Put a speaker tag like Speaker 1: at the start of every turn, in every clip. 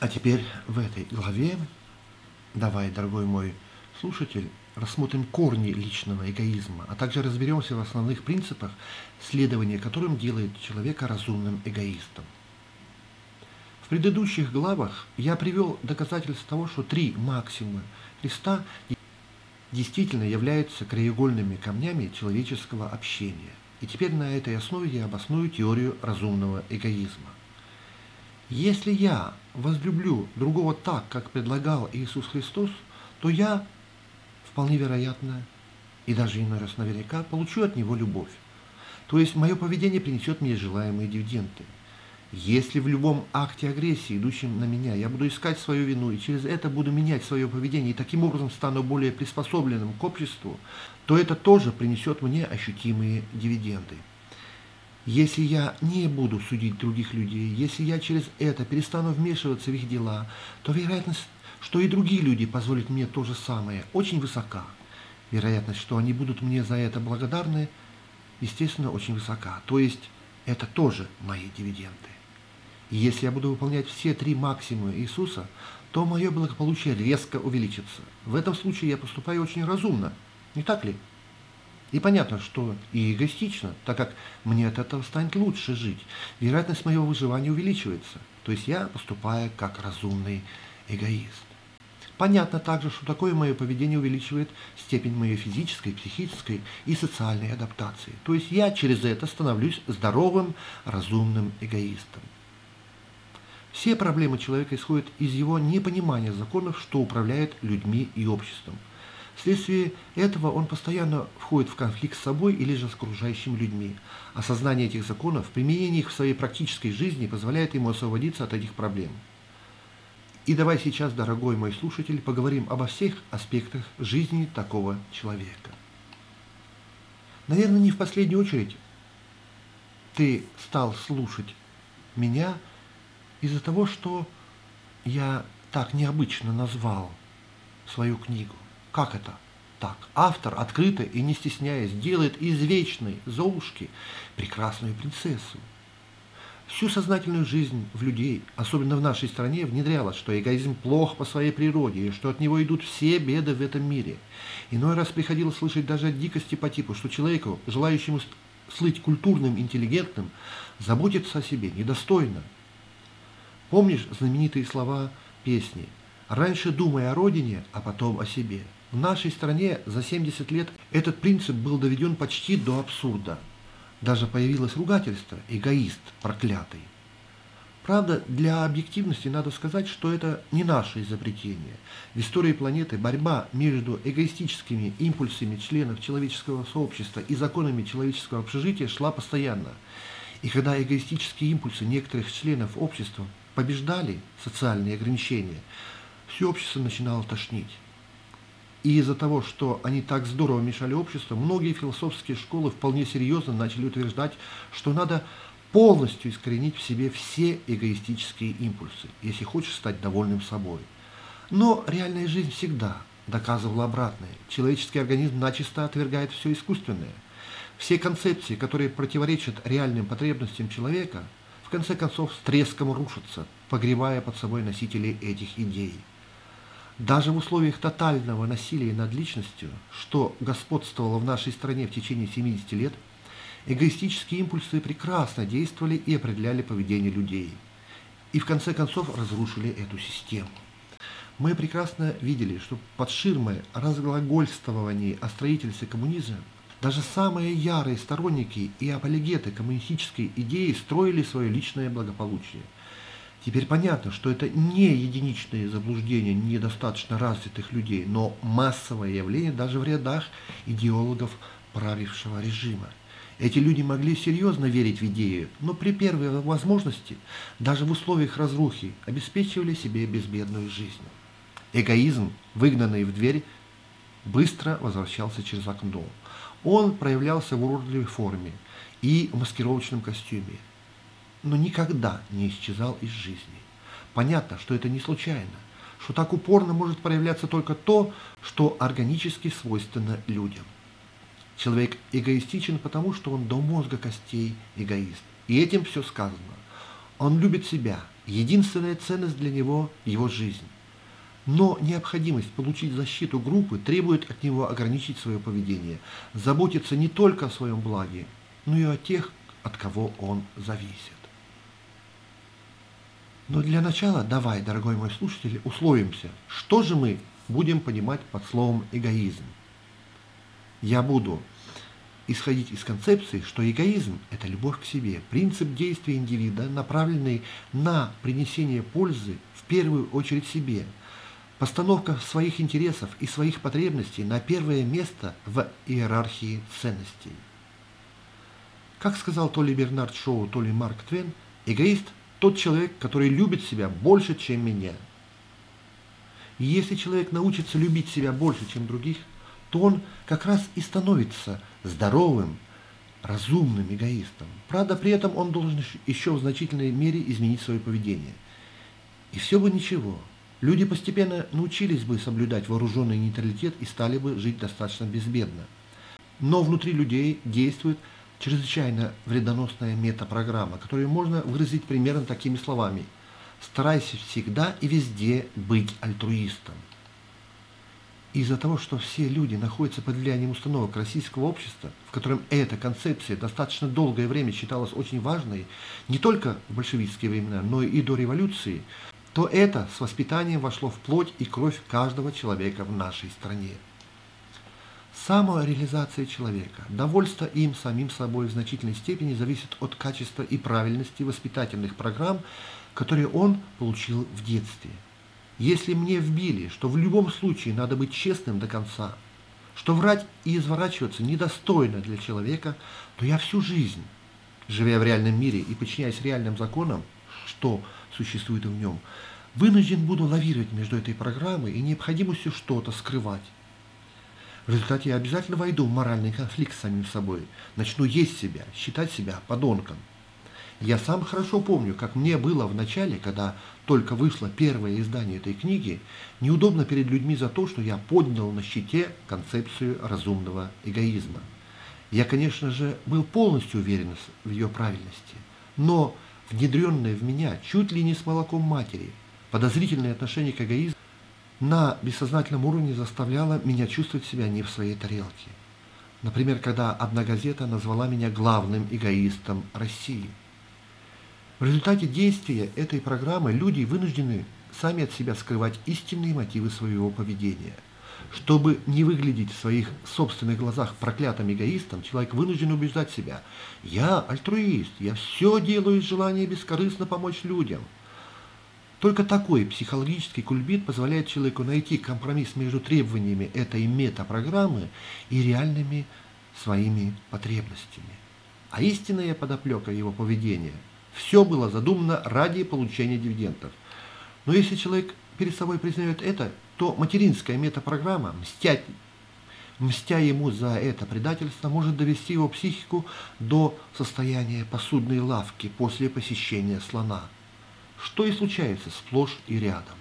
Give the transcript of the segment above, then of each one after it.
Speaker 1: А теперь в этой главе, давай, дорогой мой слушатель, рассмотрим корни личного эгоизма, а также разберемся в основных принципах, следование которым делает человека разумным эгоистом. В предыдущих главах я привел доказательства того, что три максимума Христа действительно являются краеугольными камнями человеческого общения. И теперь на этой основе я обосную теорию разумного эгоизма. Если я возлюблю другого так, как предлагал Иисус Христос, то я, вполне вероятно, и даже иной раз наверняка, получу от Него любовь. То есть мое поведение принесет мне желаемые дивиденды. Если в любом акте агрессии, идущем на меня, я буду искать свою вину и через это буду менять свое поведение и таким образом стану более приспособленным к обществу, то это тоже принесет мне ощутимые дивиденды. Если я не буду судить других людей, если я через это перестану вмешиваться в их дела, то вероятность, что и другие люди позволят мне то же самое, очень высока. Вероятность, что они будут мне за это благодарны, естественно, очень высока. То есть это тоже мои дивиденды. И если я буду выполнять все три максимума Иисуса, то мое благополучие резко увеличится. В этом случае я поступаю очень разумно, не так ли? И понятно, что и эгоистично, так как мне от этого станет лучше жить. Вероятность моего выживания увеличивается. То есть я поступаю как разумный эгоист. Понятно также, что такое мое поведение увеличивает степень моей физической, психической и социальной адаптации. То есть я через это становлюсь здоровым, разумным эгоистом. Все проблемы человека исходят из его непонимания законов, что управляет людьми и обществом. Вследствие этого он постоянно входит в конфликт с собой или же с окружающими людьми. Осознание этих законов, применение их в своей практической жизни позволяет ему освободиться от этих проблем. И давай сейчас, дорогой мой слушатель, поговорим обо всех аспектах жизни такого человека. Наверное, не в последнюю очередь ты стал слушать меня из-за того, что я так необычно назвал свою книгу. Как это так? Автор открыто и не стесняясь делает из вечной Золушки прекрасную принцессу. Всю сознательную жизнь в людей, особенно в нашей стране, внедрялось, что эгоизм плох по своей природе, и что от него идут все беды в этом мире. Иной раз приходилось слышать даже от дикости по типу, что человеку, желающему слыть культурным, интеллигентным, заботиться о себе недостойно. Помнишь знаменитые слова песни «Раньше думай о родине, а потом о себе». В нашей стране за 70 лет этот принцип был доведен почти до абсурда. Даже появилось ругательство «эгоист проклятый». Правда, для объективности надо сказать, что это не наше изобретение. В истории планеты борьба между эгоистическими импульсами членов человеческого сообщества и законами человеческого общежития шла постоянно. И когда эгоистические импульсы некоторых членов общества побеждали социальные ограничения, все общество начинало тошнить. И из-за того, что они так здорово мешали обществу, многие философские школы вполне серьезно начали утверждать, что надо полностью искоренить в себе все эгоистические импульсы, если хочешь стать довольным собой. Но реальная жизнь всегда доказывала обратное. Человеческий организм начисто отвергает все искусственное. Все концепции, которые противоречат реальным потребностям человека, в конце концов с треском рушатся, погребая под собой носителей этих идей. Даже в условиях тотального насилия над личностью, что господствовало в нашей стране в течение 70 лет, эгоистические импульсы прекрасно действовали и определяли поведение людей. И в конце концов разрушили эту систему. Мы прекрасно видели, что под ширмой разглагольствований о строительстве коммунизма даже самые ярые сторонники и апологеты коммунистической идеи строили свое личное благополучие. Теперь понятно, что это не единичные заблуждения недостаточно развитых людей, но массовое явление даже в рядах идеологов правившего режима. Эти люди могли серьезно верить в идею, но при первой возможности, даже в условиях разрухи, обеспечивали себе безбедную жизнь. Эгоизм, выгнанный в дверь, быстро возвращался через окно. Он проявлялся в уродливой форме и в маскировочном костюме, но никогда не исчезал из жизни. Понятно, что это не случайно, что так упорно может проявляться только то, что органически свойственно людям. Человек эгоистичен потому, что он до мозга костей эгоист. И этим все сказано. Он любит себя, Единственная ценность для него – его жизнь. Но необходимость получить защиту группы требует от него ограничить свое поведение, заботиться не только о своем благе, но и о тех, от кого он зависит. Но для начала давай, дорогой мой слушатель, условимся, что же мы будем понимать под словом эгоизм. Я буду исходить из концепции, что эгоизм – это любовь к себе, принцип действия индивида, направленный на принесение пользы в первую очередь себе, постановка своих интересов и своих потребностей на первое место в иерархии ценностей. Как сказал то ли Бернард Шоу, то ли Марк Твен, эгоист – тот человек, который любит себя больше, чем меня. И если человек научится любить себя больше, чем других, то он как раз и становится здоровым, разумным эгоистом. Правда, при этом он должен еще в значительной мере изменить свое поведение. И все бы ничего. Люди постепенно научились бы соблюдать вооруженный нейтралитет и стали бы жить достаточно безбедно. Но внутри людей действует чрезвычайно вредоносная метапрограмма, которую можно выразить примерно такими словами: старайся всегда и везде быть альтруистом. Из-за того, что все люди находятся под влиянием установок российского общества, в котором эта концепция достаточно долгое время считалась очень важной, не только в большевистские времена, но и до революции, то это с воспитанием вошло в плоть и кровь каждого человека в нашей стране. Самореализация человека, довольство им самим собой в значительной степени зависит от качества и правильности воспитательных программ, которые он получил в детстве. Если мне вбили, что в любом случае надо быть честным до конца, что врать и изворачиваться недостойно для человека, то я всю жизнь, живя в реальном мире и подчиняясь реальным законам, что существует в нем, вынужден буду лавировать между этой программой и необходимостью что-то скрывать. В результате я обязательно войду в моральный конфликт с самим собой, начну есть себя, считать себя подонком. Я сам хорошо помню, как мне было в начале, когда только вышло первое издание этой книги, неудобно перед людьми за то, что я поднял на щите концепцию разумного эгоизма. Я, конечно же, был полностью уверен в ее правильности, но внедренное в меня чуть ли не с молоком матери подозрительное отношение к эгоизму на бессознательном уровне заставляло меня чувствовать себя не в своей тарелке. Например, когда одна газета назвала меня главным эгоистом России. В результате действия этой программы люди вынуждены сами от себя скрывать истинные мотивы своего поведения. Чтобы не выглядеть в своих собственных глазах проклятым эгоистом, человек вынужден убеждать себя: «Я альтруист, я все делаю из желания бескорыстно помочь людям». Только такой психологический кульбит позволяет человеку найти компромисс между требованиями этой метапрограммы и реальными своими потребностями. А истинная подоплека его поведения – все было задумано ради получения дивидендов. Но если человек перед собой признает это, то материнская метапрограмма, мстя ему за это предательство, может довести его психику до состояния посудной лавки после посещения слона, что и случается сплошь и рядом.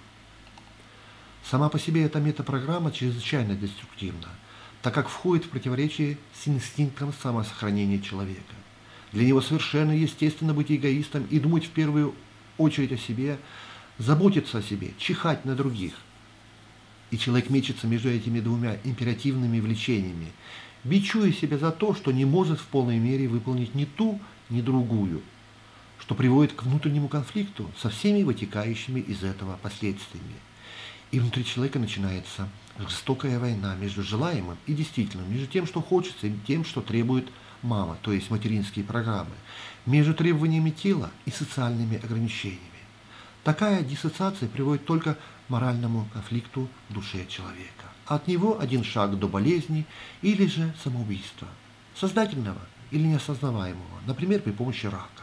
Speaker 1: Сама по себе эта метапрограмма чрезвычайно деструктивна, так как входит в противоречие с инстинктом самосохранения человека. Для него совершенно естественно быть эгоистом и думать в первую очередь о себе, заботиться о себе, чихать на других. И человек мечется между этими двумя императивными влечениями, бичуя себя за то, что не может в полной мере выполнить ни ту, ни другую, что приводит к внутреннему конфликту со всеми вытекающими из этого последствиями. И внутри человека начинается жестокая война между желаемым и действительным, между тем, что хочется, и тем, что требует мама, то есть материнские программы, между требованиями тела и социальными ограничениями. Такая диссоциация приводит только к моральному конфликту в душе человека. От него один шаг до болезни или же самоубийства, сознательного или неосознаваемого, например, при помощи рака.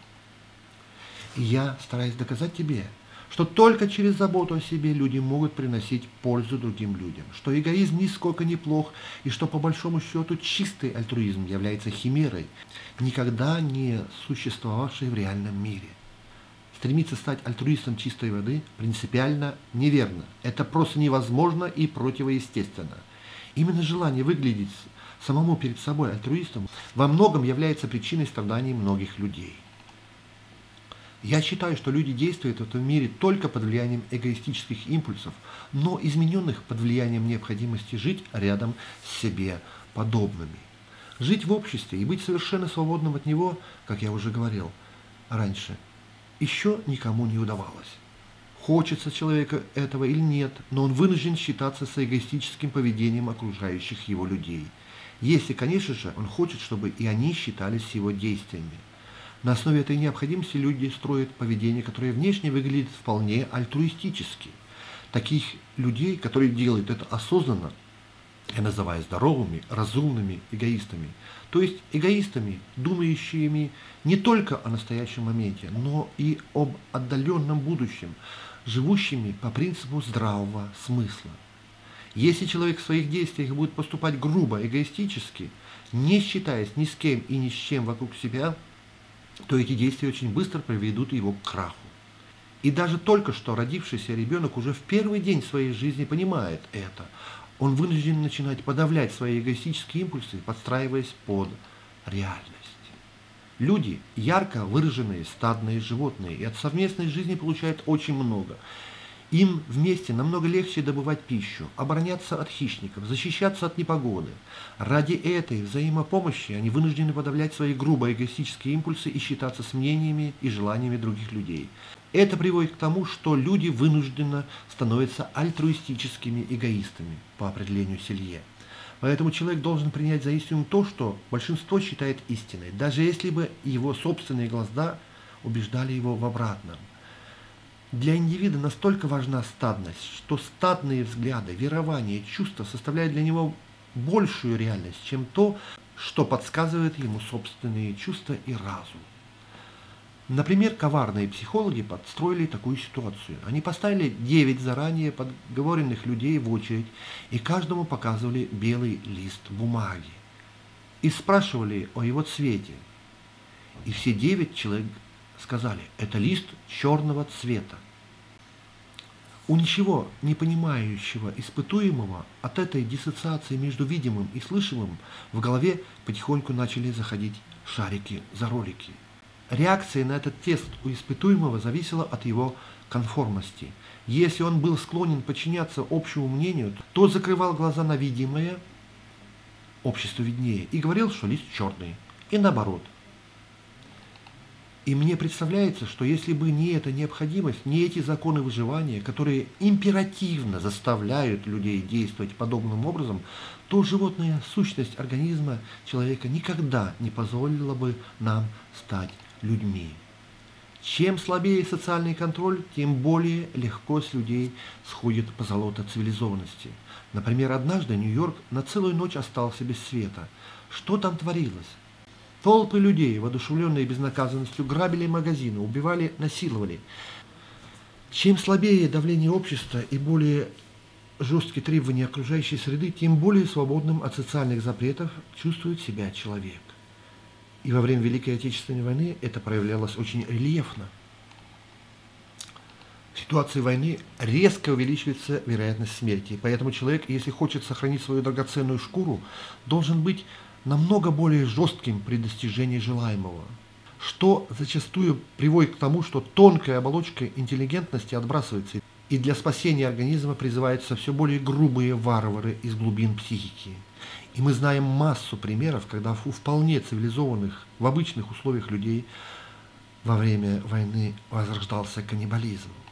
Speaker 1: И я стараюсь доказать тебе, что только через заботу о себе люди могут приносить пользу другим людям, что эгоизм нисколько не плох, и что по большому счету чистый альтруизм является химерой, никогда не существовавшей в реальном мире. Стремиться стать альтруистом чистой воды принципиально неверно. Это просто невозможно и противоестественно. Именно желание выглядеть самому перед собой альтруистом во многом является причиной страданий многих людей. Я считаю, что люди действуют в этом мире только под влиянием эгоистических импульсов, но измененных под влиянием необходимости жить рядом с себе подобными. Жить в обществе и быть совершенно свободным от него, как я уже говорил раньше, еще никому не удавалось. Хочется человека этого или нет, но он вынужден считаться с эгоистическим поведением окружающих его людей. Если, конечно же, он хочет, чтобы и они считались с его действиями. На основе этой необходимости люди строят поведение, которое внешне выглядит вполне альтруистически. Таких людей, которые делают это осознанно, я называю здоровыми, разумными эгоистами. То есть эгоистами, думающими не только о настоящем моменте, но и об отдаленном будущем, живущими по принципу здравого смысла. Если человек в своих действиях будет поступать грубо, эгоистически, не считаясь ни с кем и ни с чем вокруг себя, то эти действия очень быстро приведут его к краху. И даже только что родившийся ребенок уже в первый день своей жизни понимает это. Он вынужден начинать подавлять свои эгоистические импульсы, подстраиваясь под реальность. Люди – ярко выраженные стадные животные, и от совместной жизни получают очень много. Им вместе намного легче добывать пищу, обороняться от хищников, защищаться от непогоды. Ради этой взаимопомощи они вынуждены подавлять свои грубо эгоистические импульсы и считаться с мнениями и желаниями других людей. Это приводит к тому, что люди вынужденно становятся альтруистическими эгоистами по определению Селье. Поэтому человек должен принять за истину то, что большинство считает истиной, даже если бы его собственные глаза убеждали его в обратном. Для индивида настолько важна стадность, что стадные взгляды, верования, чувства составляют для него большую реальность, чем то, что подсказывает ему собственные чувства и разум. Например, коварные психологи подстроили такую ситуацию. Они поставили 9 заранее подговоренных людей в очередь и каждому показывали белый лист бумаги и спрашивали о его цвете. И все 9 человек сказали: это лист черного цвета. У ничего не понимающего испытуемого от этой диссоциации между видимым и слышимым в голове потихоньку начали заходить шарики за ролики. Реакция на этот тест у испытуемого зависела от его конформности. Если он был склонен подчиняться общему мнению, то закрывал глаза на видимое, обществу виднее, и говорил, что лист черный, и наоборот. И мне представляется, что если бы не эта необходимость, не эти законы выживания, которые императивно заставляют людей действовать подобным образом, то животная сущность организма человека никогда не позволила бы нам стать людьми. Чем слабее социальный контроль, тем более легко с людей сходит позолота цивилизованности. Например, однажды Нью-Йорк на целую ночь остался без света. Что там творилось? Толпы людей, воодушевленные безнаказанностью, грабили магазины, убивали, насиловали. Чем слабее давление общества и более жесткие требования окружающей среды, тем более свободным от социальных запретов чувствует себя человек. И во время Великой Отечественной войны это проявлялось очень рельефно. В ситуации войны резко увеличивается вероятность смерти. Поэтому человек, если хочет сохранить свою драгоценную шкуру, должен быть намного более жестким при достижении желаемого, что зачастую приводит к тому, что тонкая оболочка интеллигентности отбрасывается, и для спасения организма призываются все более грубые варвары из глубин психики. И мы знаем массу примеров, когда у вполне цивилизованных, в обычных условиях людей во время войны возрождался каннибализм.